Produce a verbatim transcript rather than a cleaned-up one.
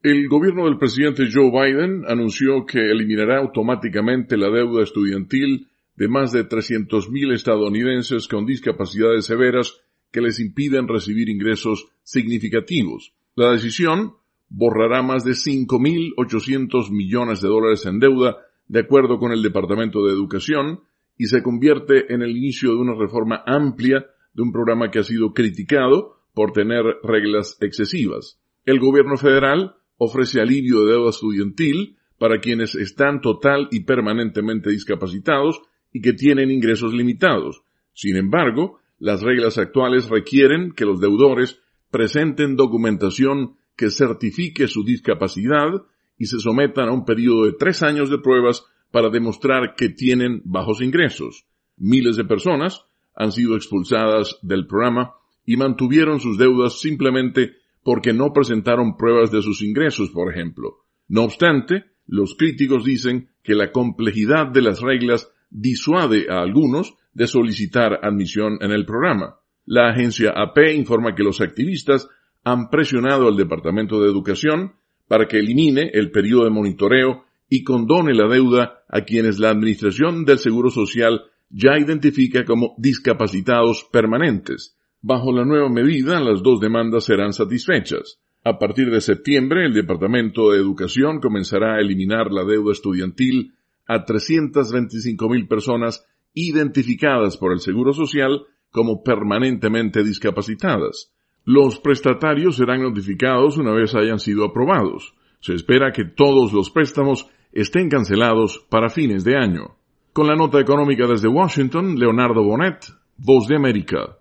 El gobierno del presidente Joe Biden anunció que eliminará automáticamente la deuda estudiantil de más de trescientos mil estadounidenses con discapacidades severas que les impiden recibir ingresos significativos. La decisión borrará más de cinco mil ochocientos millones de dólares en deuda, de acuerdo con el Departamento de Educación, y se convierte en el inicio de una reforma amplia de un programa que ha sido criticado por tener reglas excesivas. El gobierno federal ofrece alivio de deuda estudiantil para quienes están total y permanentemente discapacitados y que tienen ingresos limitados. Sin embargo, las reglas actuales requieren que los deudores presenten documentación que certifique su discapacidad y se sometan a un periodo de tres años de pruebas para demostrar que tienen bajos ingresos. Miles de personas han sido expulsadas del programa y mantuvieron sus deudas simplemente porque no presentaron pruebas de sus ingresos, por ejemplo. No obstante, los críticos dicen que la complejidad de las reglas disuade a algunos de solicitar admisión en el programa. La agencia A P informa que los activistas han presionado al Departamento de Educación para que elimine el periodo de monitoreo y condone la deuda a quienes la Administración del Seguro Social ya identifica como discapacitados permanentes. Bajo la nueva medida, las dos demandas serán satisfechas. A partir de septiembre, el Departamento de Educación comenzará a eliminar la deuda estudiantil a trescientas veinticinco mil personas identificadas por el Seguro Social como permanentemente discapacitadas. Los prestatarios serán notificados una vez hayan sido aprobados. Se espera que todos los préstamos estén cancelados para fines de año. Con la nota económica desde Washington, Leonardo Bonet, Voz de América.